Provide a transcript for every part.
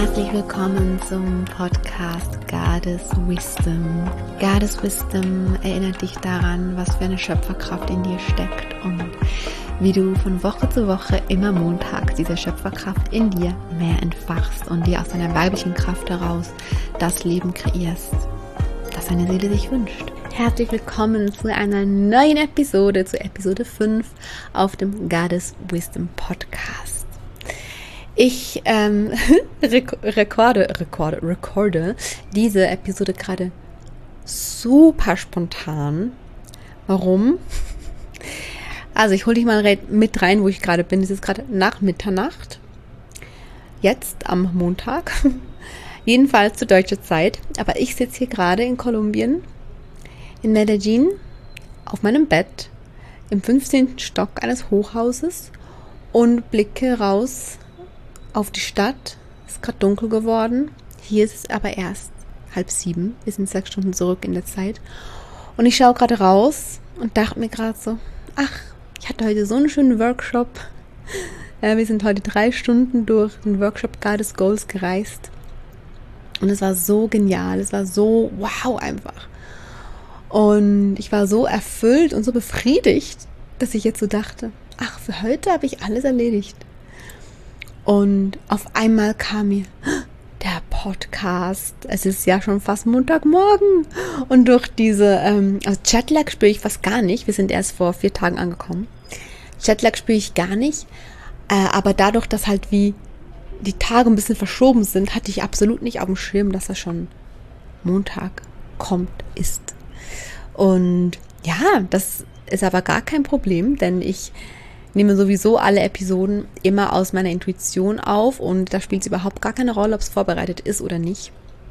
Herzlich willkommen zum Podcast Goddess Wisdom. Goddess Wisdom erinnert dich daran, was für eine Schöpferkraft in dir steckt und wie du von Woche zu Woche immer montags diese Schöpferkraft in dir mehr entfachst und dir aus deiner weiblichen Kraft heraus das Leben kreierst, das deine Seele sich wünscht. Herzlich willkommen zu einer neuen Episode, zu Episode 5 auf dem Goddess Wisdom Podcast. Ich recorde diese Episode gerade super spontan. Warum? Also ich hole dich mal mit rein, wo ich gerade bin. Es ist gerade nach Mitternacht. Jetzt am Montag. Jedenfalls zur deutschen Zeit. Aber ich sitze hier gerade in Kolumbien, in Medellin, auf meinem Bett, im 15. Stock eines Hochhauses und blicke raus auf die Stadt. Es ist gerade dunkel geworden. Hier ist es aber erst 6:30. Wir sind 6 Stunden zurück in der Zeit. Und ich schaue gerade raus und dachte mir gerade so, ach, ich hatte heute so einen schönen Workshop. Wir sind heute 3 Stunden durch den Workshop Goddess Goals gereist. Und es war so genial. Es war so wow einfach. Und ich war so erfüllt und so befriedigt, dass ich jetzt so dachte, ach, für heute habe ich alles erledigt. Und auf einmal kam mir der Podcast. Es ist ja schon fast Montagmorgen. Und durch diese also Jetlag spüre ich fast gar nicht. Wir sind erst vor 4 Tagen angekommen. Jetlag spüre ich gar nicht. Aber dadurch, dass halt wie die Tage ein bisschen verschoben sind, hatte ich absolut nicht auf dem Schirm, dass das schon Montag ist. Und ja, das ist aber gar kein Problem, denn ich nehme sowieso alle Episoden immer aus meiner Intuition auf und da spielt es überhaupt gar keine Rolle, ob es vorbereitet ist oder nicht.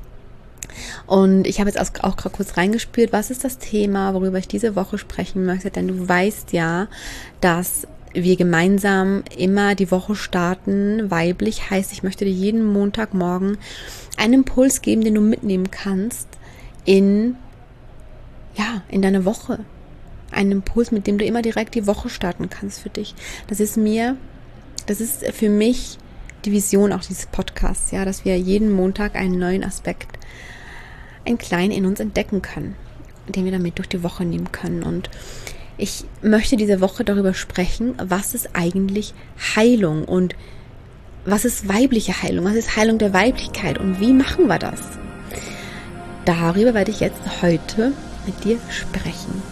Und ich habe jetzt auch gerade kurz reingespürt, was ist das Thema, worüber ich diese Woche sprechen möchte, denn du weißt ja, dass wir gemeinsam immer die Woche starten. Weiblich heißt, ich möchte dir jeden Montagmorgen einen Impuls geben, den du mitnehmen kannst in deine Woche. Einen Impuls, mit dem du immer direkt die Woche starten kannst für dich. Das ist für mich die Vision auch dieses Podcasts, ja, dass wir jeden Montag einen neuen Aspekt, einen kleinen in uns entdecken können, den wir damit durch die Woche nehmen können. Und ich möchte diese Woche darüber sprechen, was ist eigentlich Heilung und was ist weibliche Heilung, was ist Heilung der Weiblichkeit und wie machen wir das? Darüber werde ich jetzt heute mit dir sprechen.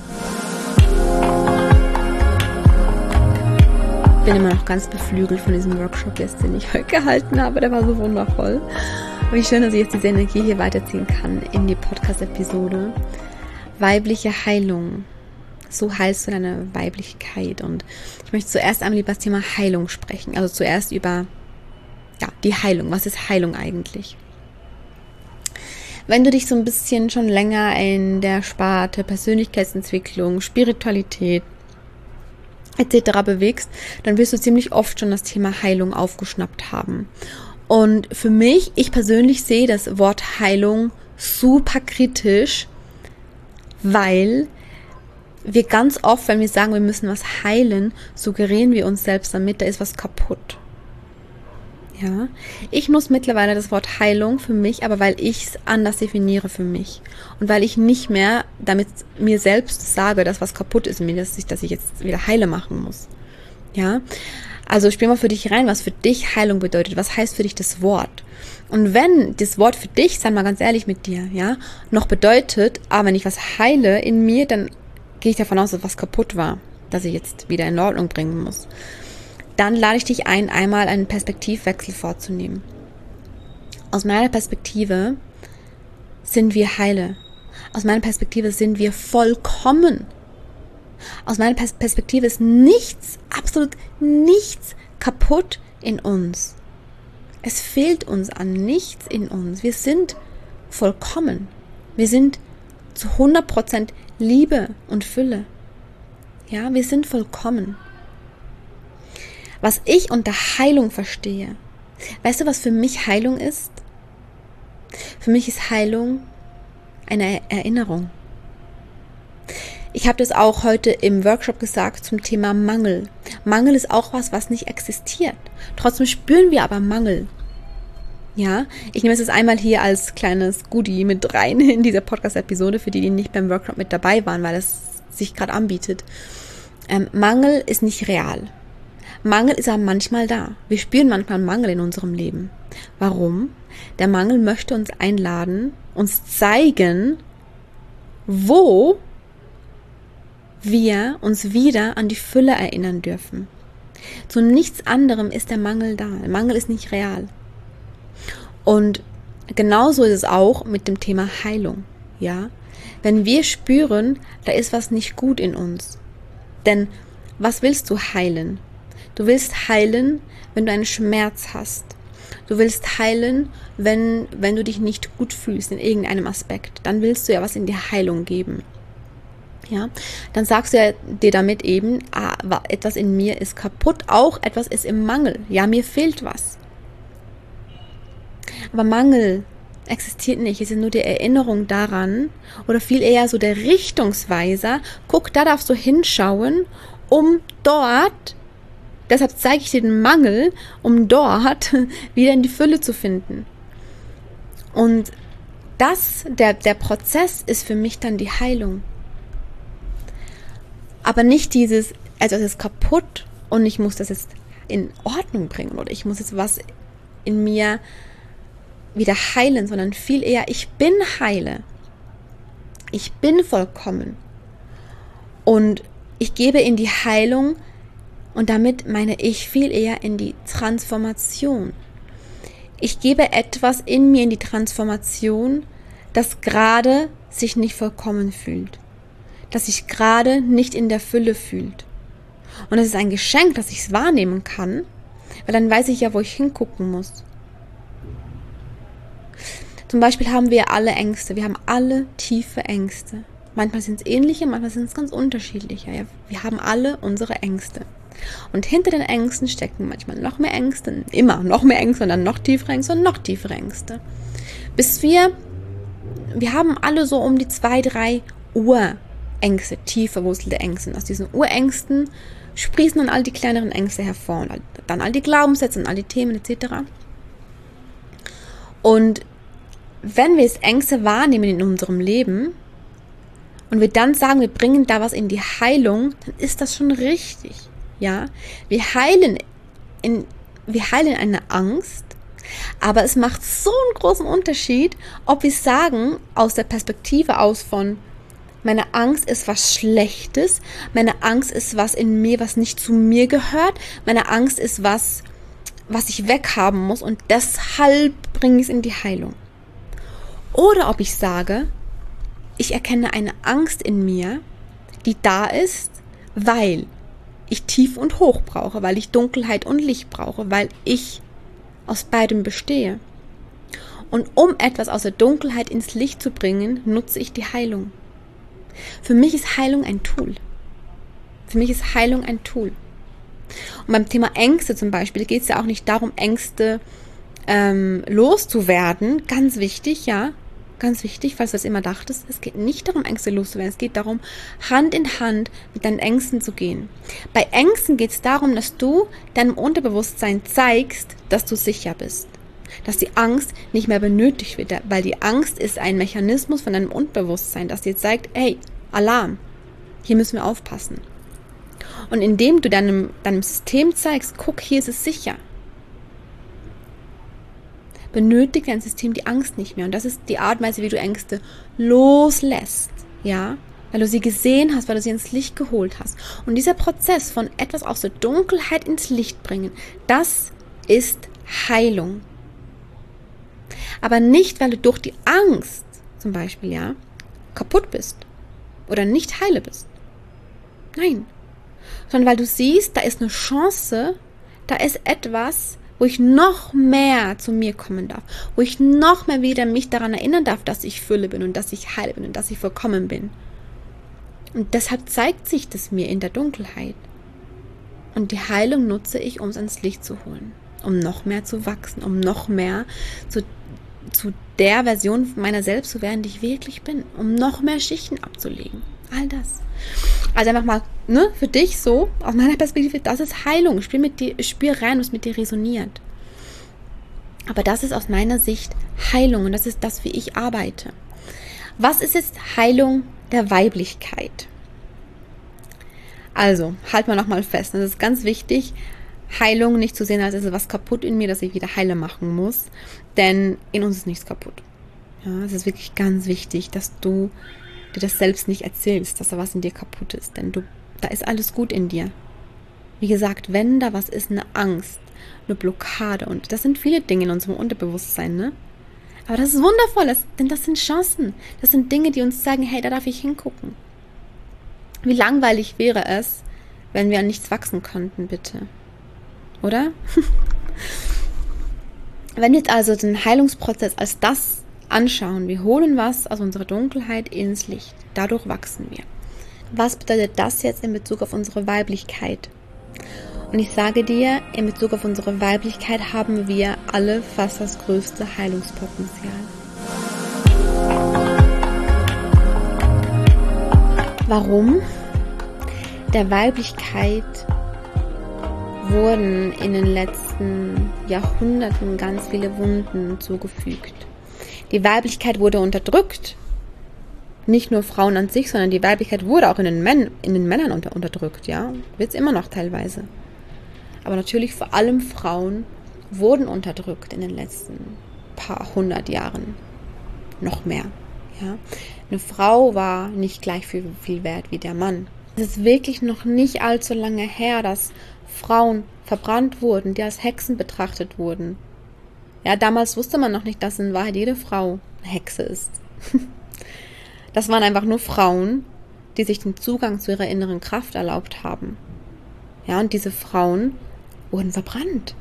Ich bin immer noch ganz beflügelt von diesem Workshop jetzt, den ich heute gehalten habe. Der war so wundervoll. Und wie schön, dass ich jetzt diese Energie hier weiterziehen kann in die Podcast-Episode. Weibliche Heilung. So heilst du deine Weiblichkeit. Und ich möchte zuerst einmal über das Thema Heilung sprechen. Also zuerst über die Heilung. Was ist Heilung eigentlich? Wenn du dich so ein bisschen schon länger in der Sparte Persönlichkeitsentwicklung, Spiritualität etc. bewegst, dann wirst du ziemlich oft schon das Thema Heilung aufgeschnappt haben. Und für mich, ich persönlich sehe das Wort Heilung super kritisch, weil wir ganz oft, wenn wir sagen, wir müssen was heilen, suggerieren wir uns selbst damit, da ist was kaputt. Ja, ich nutze mittlerweile das Wort Heilung für mich, aber weil ich es anders definiere für mich und weil ich nicht mehr damit mir selbst sage, dass was kaputt ist in mir, dass ich jetzt wieder heile machen muss. Ja, also spiel mal für dich rein, was für dich Heilung bedeutet. Was heißt für dich das Wort? Und wenn das Wort für dich, sei mal ganz ehrlich mit dir, ja, noch bedeutet, wenn ich was heile in mir, dann gehe ich davon aus, dass was kaputt war, dass ich jetzt wieder in Ordnung bringen muss. Dann lade ich dich ein, einmal einen Perspektivwechsel vorzunehmen. Aus meiner Perspektive sind wir heile. Aus meiner Perspektive sind wir vollkommen. Aus meiner Perspektive ist nichts, absolut nichts kaputt in uns. Es fehlt uns an nichts in uns. Wir sind vollkommen. Wir sind zu 100% Liebe und Fülle. Ja, wir sind vollkommen. Was ich unter Heilung verstehe. Weißt du, was für mich Heilung ist? Für mich ist Heilung eine Erinnerung. Ich habe das auch heute im Workshop gesagt zum Thema Mangel. Mangel ist auch was nicht existiert. Trotzdem spüren wir aber Mangel. Ja, ich nehme es jetzt einmal hier als kleines Goodie mit rein in dieser Podcast-Episode, für die nicht beim Workshop mit dabei waren, weil es sich gerade anbietet. Mangel ist nicht real. Mangel ist aber manchmal da. Wir spüren manchmal Mangel in unserem Leben. Warum? Der Mangel möchte uns einladen, uns zeigen, wo wir uns wieder an die Fülle erinnern dürfen. Zu nichts anderem ist der Mangel da. Der Mangel ist nicht real. Und genauso ist es auch mit dem Thema Heilung. Ja? Wenn wir spüren, da ist was nicht gut in uns. Denn was willst du heilen? Du willst heilen, wenn du einen Schmerz hast. Du willst heilen, wenn du dich nicht gut fühlst in irgendeinem Aspekt. Dann willst du ja was in die Heilung geben. Ja, dann sagst du ja dir damit eben, etwas in mir ist kaputt, auch etwas ist im Mangel. Ja, mir fehlt was. Aber Mangel existiert nicht, es ist nur die Erinnerung daran oder viel eher so der Richtungsweiser. Guck, da darfst du hinschauen, um dort, deshalb zeige ich dir den Mangel, um dort wieder in die Fülle zu finden. Und der Prozess ist für mich dann die Heilung. Aber nicht dieses, also es ist kaputt und ich muss das jetzt in Ordnung bringen oder ich muss jetzt was in mir wieder heilen, sondern viel eher, ich bin heile. Ich bin vollkommen. Und ich gebe in die Heilung und damit meine ich viel eher in die Transformation. Ich gebe etwas in mir in die Transformation, das gerade sich nicht vollkommen fühlt. Das sich gerade nicht in der Fülle fühlt. Und es ist ein Geschenk, dass ich es wahrnehmen kann, weil dann weiß ich ja, wo ich hingucken muss. Zum Beispiel haben wir alle Ängste. Wir haben alle tiefe Ängste. Manchmal sind es ähnliche, manchmal sind es ganz unterschiedliche. Ja, wir haben alle unsere Ängste. Und hinter den Ängsten stecken manchmal noch mehr Ängste, immer noch mehr Ängste und dann noch tiefere Ängste und noch tiefere Ängste. Bis wir haben alle so um die 2, 3 Urängste, tief verwurzelte Ängste. Und aus diesen Urängsten sprießen dann all die kleineren Ängste hervor. Und dann all die Glaubenssätze und all die Themen etc. Und wenn wir jetzt Ängste wahrnehmen in unserem Leben und wir dann sagen, wir bringen da was in die Heilung, dann ist das schon richtig. Ja, wir heilen eine Angst, aber es macht so einen großen Unterschied, ob wir sagen, aus der Perspektive aus von, meine Angst ist was Schlechtes, meine Angst ist was in mir, was nicht zu mir gehört, meine Angst ist was ich weghaben muss und deshalb bringe ich es in die Heilung. Oder ob ich sage, ich erkenne eine Angst in mir, die da ist, weil ich tief und hoch brauche, weil ich Dunkelheit und Licht brauche, weil ich aus beidem bestehe. Und um etwas aus der Dunkelheit ins Licht zu bringen, nutze ich die Heilung. Für mich ist Heilung ein Tool. Und beim Thema Ängste zum Beispiel geht es ja auch nicht darum, Ängste loszuwerden. Ganz wichtig, ja. Ganz wichtig, falls du das immer dachtest. Es geht nicht darum, Ängste loszuwerden. Es geht darum, Hand in Hand mit deinen Ängsten zu gehen. Bei Ängsten geht es darum, dass du deinem Unterbewusstsein zeigst, dass du sicher bist. Dass die Angst nicht mehr benötigt wird. Weil die Angst ist ein Mechanismus von deinem Unterbewusstsein, das dir zeigt, hey, Alarm, hier müssen wir aufpassen. Und indem du deinem System zeigst, guck, hier ist es sicher, benötigt dein System die Angst nicht mehr. Und das ist die Art und Weise, wie du Ängste loslässt. Ja, weil du sie gesehen hast, weil du sie ins Licht geholt hast. Und dieser Prozess von etwas aus der Dunkelheit ins Licht bringen, das ist Heilung. Aber nicht, weil du durch die Angst zum Beispiel, ja, kaputt bist oder nicht heile bist. Nein. Sondern weil du siehst, da ist eine Chance, da ist etwas, wo ich noch mehr zu mir kommen darf, wo ich noch mehr wieder mich daran erinnern darf, dass ich Fülle bin und dass ich heil bin und dass ich vollkommen bin. Und deshalb zeigt sich das mir in der Dunkelheit. Und die Heilung nutze ich, um es ans Licht zu holen, um noch mehr zu wachsen, um noch mehr zu der Version meiner selbst zu werden, die ich wirklich bin, um noch mehr Schichten abzulegen. All das. Also einfach mal, für dich so, aus meiner Perspektive, das ist Heilung. Spür rein, was mit dir resoniert. Aber das ist aus meiner Sicht Heilung und das ist das, wie ich arbeite. Was ist jetzt Heilung der Weiblichkeit? Also, halt mal nochmal fest. Das ist ganz wichtig, Heilung nicht zu sehen, als ist was kaputt in mir, das ich wieder heile machen muss. Denn in uns ist nichts kaputt. Ja, es ist wirklich ganz wichtig, dass du dir das selbst nicht erzählst, dass da was in dir kaputt ist. Denn da ist alles gut in dir. Wie gesagt, wenn da was ist, eine Angst, eine Blockade, und das sind viele Dinge in unserem Unterbewusstsein, ne? Aber das ist wundervoll, denn das sind Chancen. Das sind Dinge, die uns sagen, hey, da darf ich hingucken. Wie langweilig wäre es, wenn wir an nichts wachsen könnten, bitte. Oder? Wenn wir jetzt also den Heilungsprozess als das anschauen, wir holen was aus unserer Dunkelheit ins Licht. Dadurch wachsen wir. Was bedeutet das jetzt in Bezug auf unsere Weiblichkeit? Und ich sage dir, in Bezug auf unsere Weiblichkeit haben wir alle fast das größte Heilungspotenzial. Warum? Der Weiblichkeit wurden in den letzten Jahrhunderten ganz viele Wunden zugefügt. Die Weiblichkeit wurde unterdrückt. Nicht nur Frauen an sich, sondern die Weiblichkeit wurde auch in den Männern unterdrückt, ja. Wird es immer noch teilweise. Aber natürlich vor allem Frauen wurden unterdrückt in den letzten paar hundert Jahren. Noch mehr, ja. Eine Frau war nicht gleich viel wert wie der Mann. Es ist wirklich noch nicht allzu lange her, dass Frauen verbrannt wurden, die als Hexen betrachtet wurden. Ja, damals wusste man noch nicht, dass in Wahrheit jede Frau eine Hexe ist. Das waren einfach nur Frauen, die sich den Zugang zu ihrer inneren Kraft erlaubt haben. Ja, und diese Frauen wurden verbrannt.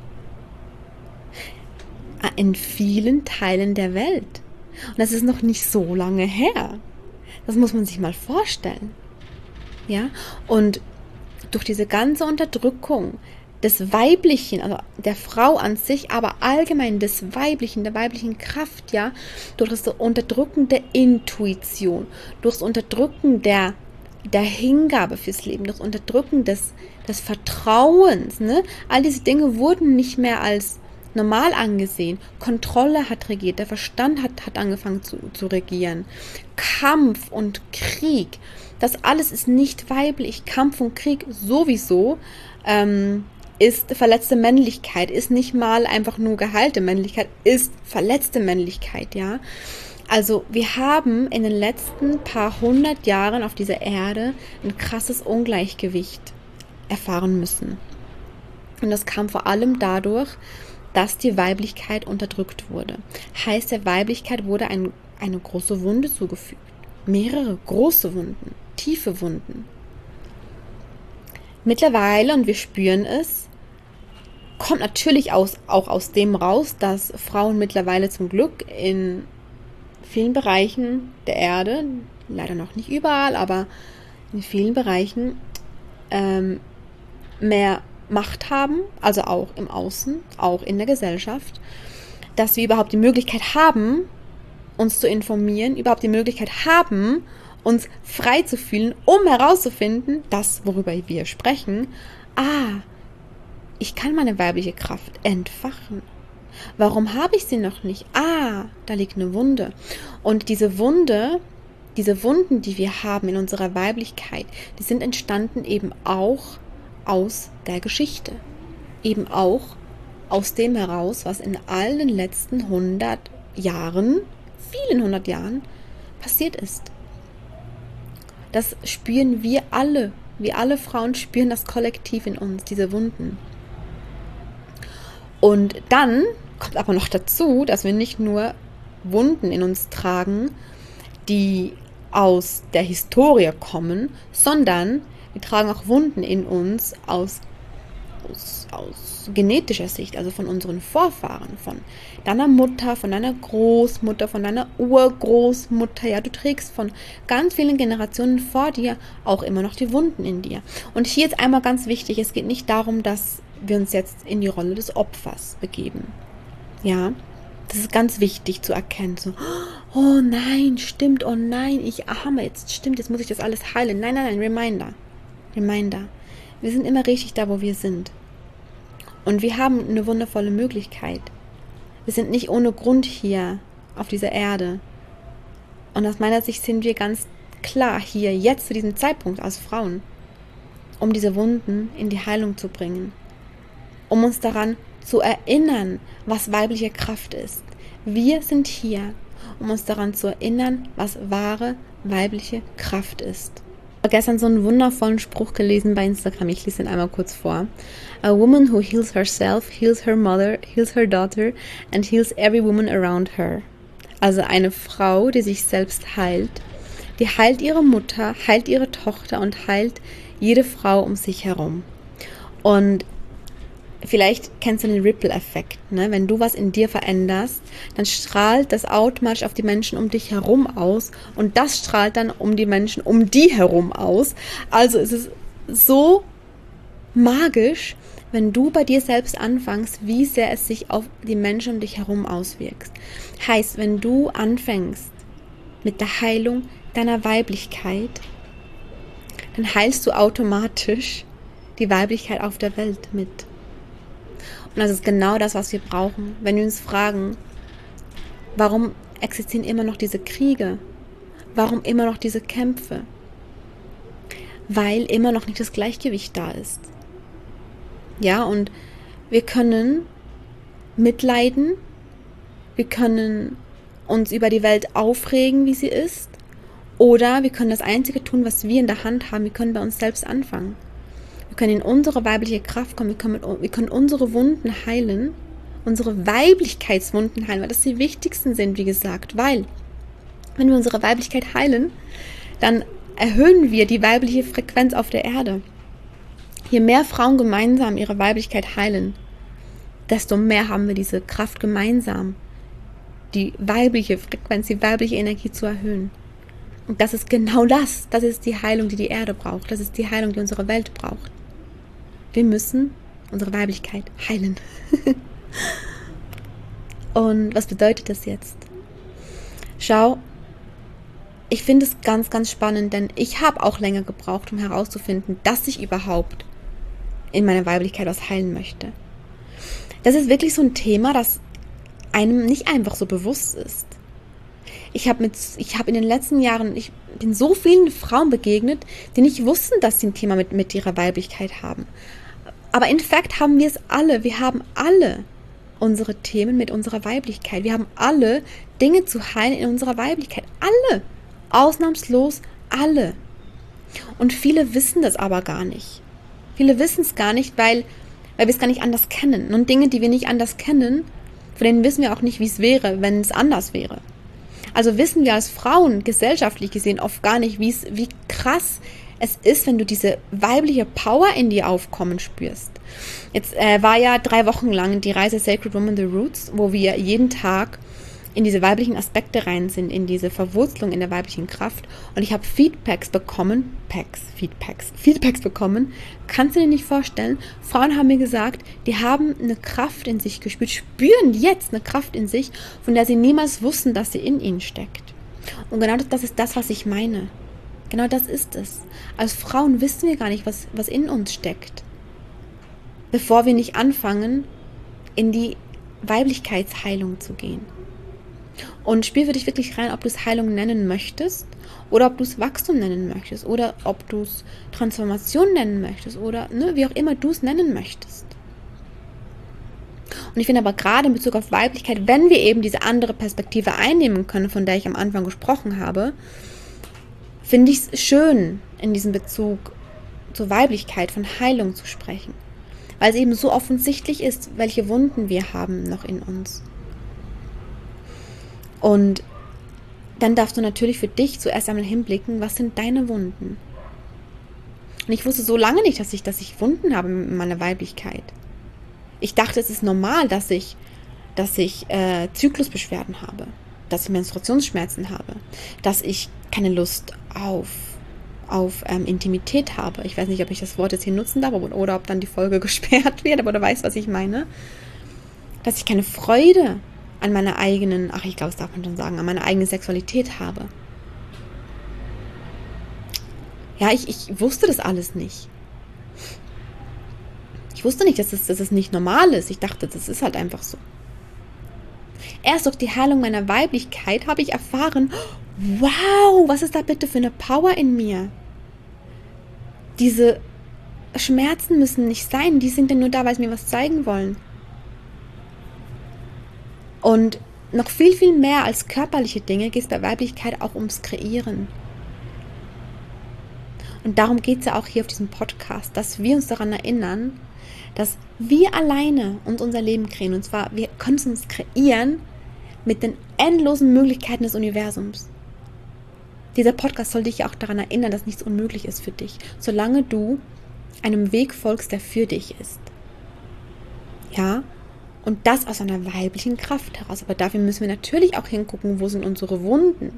In vielen Teilen der Welt. Und das ist noch nicht so lange her. Das muss man sich mal vorstellen. Ja, und durch diese ganze Unterdrückung des Weiblichen, also der Frau an sich, aber allgemein des Weiblichen, der weiblichen Kraft, ja, durch das Unterdrücken der Intuition, durch das Unterdrücken der Hingabe fürs Leben, durch das Unterdrücken des Vertrauens, ne? All diese Dinge wurden nicht mehr als normal angesehen. Kontrolle hat regiert, der Verstand hat angefangen zu regieren. Kampf und Krieg, das alles ist nicht weiblich. Kampf und Krieg sowieso ist verletzte Männlichkeit, ist nicht mal einfach nur geheilte Männlichkeit, ist verletzte Männlichkeit, ja. Also wir haben in den letzten paar hundert Jahren auf dieser Erde ein krasses Ungleichgewicht erfahren müssen. Und das kam vor allem dadurch, dass die Weiblichkeit unterdrückt wurde. Heißt, der Weiblichkeit wurde eine große Wunde zugefügt. Mehrere große Wunden, tiefe Wunden. Mittlerweile, und wir spüren es, kommt natürlich auch aus dem raus, dass Frauen mittlerweile zum Glück in vielen Bereichen der Erde, leider noch nicht überall, aber in vielen Bereichen mehr Macht haben, also auch im Außen, auch in der Gesellschaft, dass wir überhaupt die Möglichkeit haben, uns zu informieren, überhaupt die Möglichkeit haben, uns frei zu fühlen, um herauszufinden, das, worüber wir sprechen, ich kann meine weibliche Kraft entfachen. Warum habe ich sie noch nicht? Da liegt eine Wunde. Und diese Wunden, die wir haben in unserer Weiblichkeit, die sind entstanden eben auch aus der Geschichte. Eben auch aus dem heraus, was in allen letzten 100 Jahren, vielen 100 Jahren, passiert ist. Das spüren wir alle. Wir alle Frauen spüren das kollektiv in uns, diese Wunden. Und dann kommt aber noch dazu, dass wir nicht nur Wunden in uns tragen, die aus der Historie kommen, sondern wir tragen auch Wunden in uns aus genetischer Sicht, also von unseren Vorfahren, von deiner Mutter, von deiner Großmutter, von deiner Urgroßmutter. Ja, du trägst von ganz vielen Generationen vor dir auch immer noch die Wunden in dir. Und hier ist einmal ganz wichtig, es geht nicht darum, dass wir uns jetzt in die Rolle des Opfers begeben. Ja, das ist ganz wichtig zu erkennen. So, oh nein, stimmt, oh nein, ich arme, jetzt muss ich das alles heilen. Nein, Reminder. Wir sind immer richtig da, wo wir sind. Und wir haben eine wundervolle Möglichkeit. Wir sind nicht ohne Grund hier auf dieser Erde. Und aus meiner Sicht sind wir ganz klar hier, jetzt zu diesem Zeitpunkt als Frauen, um diese Wunden in die Heilung zu bringen. Um uns daran zu erinnern, was weibliche Kraft ist. Wir sind hier, um uns daran zu erinnern, was wahre weibliche Kraft ist. Ich habe gestern so einen wundervollen Spruch gelesen bei Instagram. Ich lese ihn einmal kurz vor. A woman who heals herself, heals her mother, heals her daughter and heals every woman around her. Also eine Frau, die sich selbst heilt, die heilt ihre Mutter, heilt ihre Tochter und heilt jede Frau um sich herum. Und vielleicht kennst du den Ripple-Effekt, ne? Wenn du was in dir veränderst, dann strahlt das automatisch auf die Menschen um dich herum aus und das strahlt dann um die Menschen um die herum aus. Also es ist so magisch, wenn du bei dir selbst anfängst, wie sehr es sich auf die Menschen um dich herum auswirkt. Heißt, wenn du anfängst mit der Heilung deiner Weiblichkeit, dann heilst du automatisch die Weiblichkeit auf der Welt mit. Und das ist genau das, was wir brauchen. Wenn wir uns fragen, warum existieren immer noch diese Kriege? Warum immer noch diese Kämpfe? Weil immer noch nicht das Gleichgewicht da ist. Ja, und wir können mitleiden, wir können uns über die Welt aufregen, wie sie ist, oder wir können das Einzige tun, was wir in der Hand haben, wir können bei uns selbst anfangen. Wir können in unsere weibliche Kraft kommen, wir können unsere Wunden heilen, unsere Weiblichkeitswunden heilen, weil das die wichtigsten sind, wie gesagt, weil wenn wir unsere Weiblichkeit heilen, dann erhöhen wir die weibliche Frequenz auf der Erde. Je mehr Frauen gemeinsam ihre Weiblichkeit heilen, desto mehr haben wir diese Kraft gemeinsam, die weibliche Frequenz, die weibliche Energie zu erhöhen. Und das ist genau das. Das ist die Heilung, die die Erde braucht. Das ist die Heilung, die unsere Welt braucht. Wir müssen unsere Weiblichkeit heilen. Und was bedeutet das jetzt? Schau, ich finde es ganz, ganz spannend, denn ich habe auch länger gebraucht, um herauszufinden, dass ich überhaupt in meiner Weiblichkeit was heilen möchte. Das ist wirklich so ein Thema, das einem nicht einfach so bewusst ist. Ich habe in den letzten Jahren, ich bin so vielen Frauen begegnet, die nicht wussten, dass sie ein Thema mit ihrer Weiblichkeit haben. Aber in fact haben wir es alle. Wir haben alle unsere Themen mit unserer Weiblichkeit. Wir haben alle Dinge zu heilen in unserer Weiblichkeit. Alle. Ausnahmslos alle. Und viele wissen das aber gar nicht. Viele wissen es gar nicht, weil wir es gar nicht anders kennen. Und Dinge, die wir nicht anders kennen, von denen wissen wir auch nicht, wie es wäre, wenn es anders wäre. Also wissen wir als Frauen gesellschaftlich gesehen oft gar nicht, wie krass es ist, wenn du diese weibliche Power in dir aufkommen spürst. Jetzt war ja 3 Wochen lang die Reise Sacred Woman The Roots, wo wir jeden Tag in diese weiblichen Aspekte rein sind, in diese Verwurzelung in der weiblichen Kraft. Und ich habe Feedbacks bekommen. Kannst du dir nicht vorstellen? Frauen haben mir gesagt, die haben eine Kraft in sich gespürt, spüren jetzt eine Kraft in sich, von der sie niemals wussten, dass sie in ihnen steckt. Und genau das ist das, was ich meine. Genau das ist es. Als Frauen wissen wir gar nicht, was in uns steckt. Bevor wir nicht anfangen, in die Weiblichkeitsheilung zu gehen. Und spür für dich wirklich rein, ob du es Heilung nennen möchtest oder ob du es Wachstum nennen möchtest oder ob du es Transformation nennen möchtest oder wie auch immer du es nennen möchtest. Und ich finde aber gerade in Bezug auf Weiblichkeit, wenn wir eben diese andere Perspektive einnehmen können, von der ich am Anfang gesprochen habe, finde ich es schön, in diesem Bezug zur Weiblichkeit von Heilung zu sprechen. Weil es eben so offensichtlich ist, welche Wunden wir haben noch in uns. Und dann darfst du natürlich für dich zuerst einmal hinblicken, was sind deine Wunden? Und ich wusste so lange nicht, dass ich Wunden habe in meiner Weiblichkeit. Ich dachte, es ist normal, dass ich Zyklusbeschwerden habe, dass ich Menstruationsschmerzen habe, dass ich keine Lust auf Intimität habe. Ich weiß nicht, ob ich das Wort jetzt hier nutzen darf oder ob dann die Folge gesperrt wird, aber du weißt, was ich meine. Dass ich keine Freude an meiner eigenen, ich glaube, das darf man schon sagen, an meiner eigenen Sexualität habe. Ja, ich wusste das alles nicht. Ich wusste nicht, dass es nicht normal ist. Ich dachte, das ist halt einfach so. Erst durch die Heilung meiner Weiblichkeit habe ich erfahren, wow, was ist da bitte für eine Power in mir? Diese Schmerzen müssen nicht sein, die sind ja nur da, weil sie mir was zeigen wollen. Und noch viel, viel mehr als körperliche Dinge geht es bei Weiblichkeit auch ums Kreieren. Und darum geht es ja auch hier auf diesem Podcast, dass wir uns daran erinnern, dass wir alleine uns unser Leben kreieren. Und zwar, wir können es uns kreieren mit den endlosen Möglichkeiten des Universums. Dieser Podcast soll dich ja auch daran erinnern, dass nichts unmöglich ist für dich, solange du einem Weg folgst, der für dich ist. Ja? Und das aus einer weiblichen Kraft heraus. Aber dafür müssen wir natürlich auch hingucken, wo sind unsere Wunden.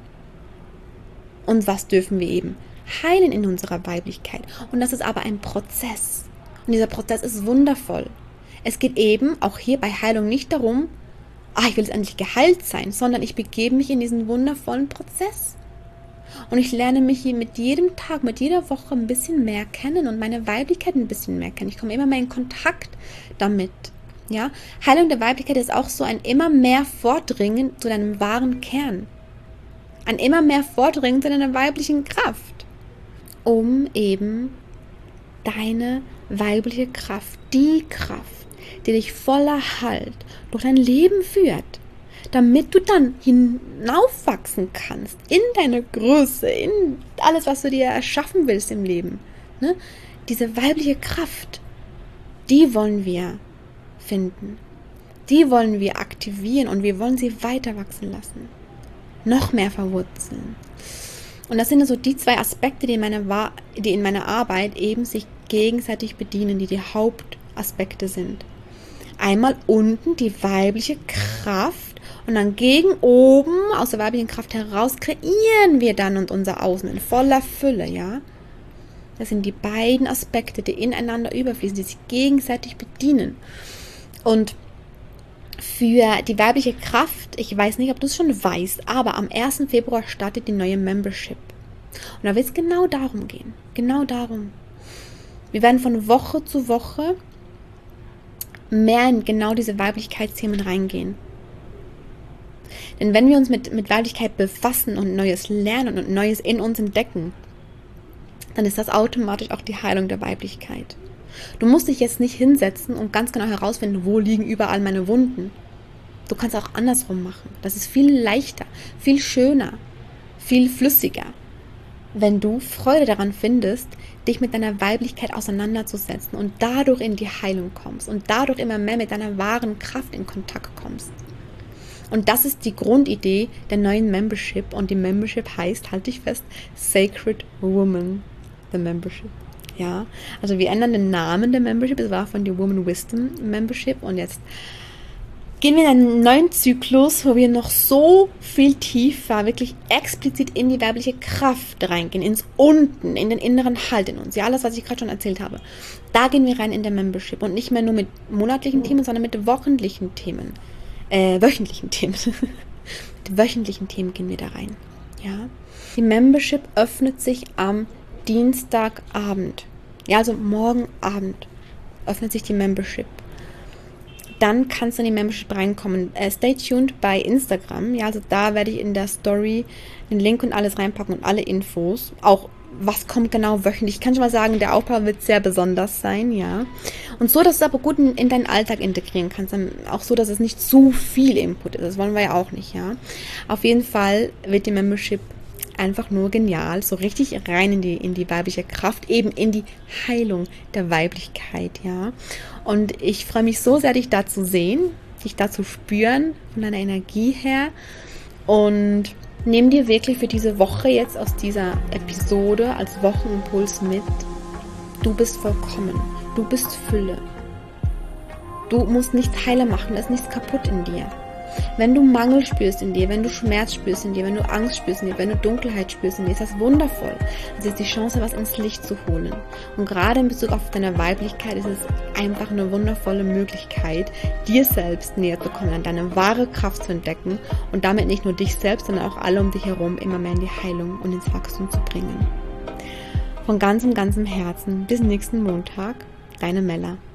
Und was dürfen wir eben heilen in unserer Weiblichkeit. Und das ist aber ein Prozess. Und dieser Prozess ist wundervoll. Es geht eben auch hier bei Heilung nicht darum, ich will jetzt endlich geheilt sein, sondern ich begebe mich in diesen wundervollen Prozess. Und ich lerne mich hier mit jedem Tag, mit jeder Woche ein bisschen mehr kennen und meine Weiblichkeit ein bisschen mehr kennen. Ich komme immer mehr in Kontakt damit. Ja? Heilung der Weiblichkeit ist auch so ein immer mehr Vordringen zu deinem wahren Kern. Ein immer mehr Vordringen zu deiner weiblichen Kraft. Um eben deine weibliche Kraft, die Kraft, die dich voller Halt durch dein Leben führt, damit du dann hinaufwachsen kannst in deine Größe, in alles, was du dir erschaffen willst im Leben. Ne? Diese weibliche Kraft, die wollen wir finden. Die wollen wir aktivieren und wir wollen sie weiter wachsen lassen. Noch mehr verwurzeln. Und das sind so die zwei Aspekte, die in meiner Arbeit eben sich gegenseitig bedienen, die Hauptaspekte sind. Einmal unten die weibliche Kraft und dann gegen oben aus der weiblichen Kraft heraus kreieren wir dann und unser Außen in voller Fülle, ja. Das sind die beiden Aspekte, die ineinander überfließen, die sich gegenseitig bedienen. Und für die weibliche Kraft, ich weiß nicht, ob du es schon weißt, aber am 1. Februar startet die neue Membership. Und da wird es genau darum gehen. Genau darum. Wir werden von Woche zu Woche mehr in genau diese Weiblichkeitsthemen reingehen. Denn wenn wir uns mit Weiblichkeit befassen und Neues lernen und Neues in uns entdecken, dann ist das automatisch auch die Heilung der Weiblichkeit. Du musst dich jetzt nicht hinsetzen und ganz genau herausfinden, wo liegen überall meine Wunden. Du kannst auch andersrum machen. Das ist viel leichter, viel schöner, viel flüssiger, wenn du Freude daran findest, dich mit deiner Weiblichkeit auseinanderzusetzen und dadurch in die Heilung kommst und dadurch immer mehr mit deiner wahren Kraft in Kontakt kommst. Und das ist die Grundidee der neuen Membership und die Membership heißt, halte ich fest, Sacred Woman, the Membership. Ja, also wir ändern den Namen der Membership, es war von der Woman Wisdom Membership und jetzt gehen wir in einen neuen Zyklus, wo wir noch so viel tiefer, wirklich explizit in die weibliche Kraft reingehen, ins Unten, in den inneren Halt in uns. Ja, alles, was ich gerade schon erzählt habe. Da gehen wir rein in der Membership und nicht mehr nur mit monatlichen Themen, sondern mit wöchentlichen Themen. Mit wöchentlichen Themen gehen wir da rein. Ja. Die Membership öffnet sich am Dienstagabend. Ja, also morgen Abend öffnet sich die Membership. Dann kannst du in die Membership reinkommen. Stay tuned bei Instagram. Ja, also da werde ich in der Story den Link und alles reinpacken und alle Infos. Auch was kommt genau wöchentlich. Ich kann schon mal sagen, der Aufbau wird sehr besonders sein, ja. Und so, dass du es aber gut in deinen Alltag integrieren kannst. Dann auch so, dass es nicht zu viel Input ist. Das wollen wir ja auch nicht, ja. Auf jeden Fall wird die Membership einfach nur genial, so richtig rein in die weibliche Kraft, eben in die Heilung der Weiblichkeit, ja. Und ich freue mich so sehr, dich da zu sehen, dich da zu spüren, von deiner Energie her. Und nimm dir wirklich für diese Woche jetzt aus dieser Episode als Wochenimpuls mit, du bist vollkommen, du bist Fülle. Du musst nichts heile machen, es ist nichts kaputt in dir. Wenn du Mangel spürst in dir, wenn du Schmerz spürst in dir, wenn du Angst spürst in dir, wenn du Dunkelheit spürst in dir, ist das wundervoll. Es ist die Chance, was ins Licht zu holen. Und gerade in Bezug auf deine Weiblichkeit ist es einfach eine wundervolle Möglichkeit, dir selbst näher zu kommen, an deine wahre Kraft zu entdecken und damit nicht nur dich selbst, sondern auch alle um dich herum immer mehr in die Heilung und ins Wachstum zu bringen. Von ganzem Herzen bis nächsten Montag, deine Mella.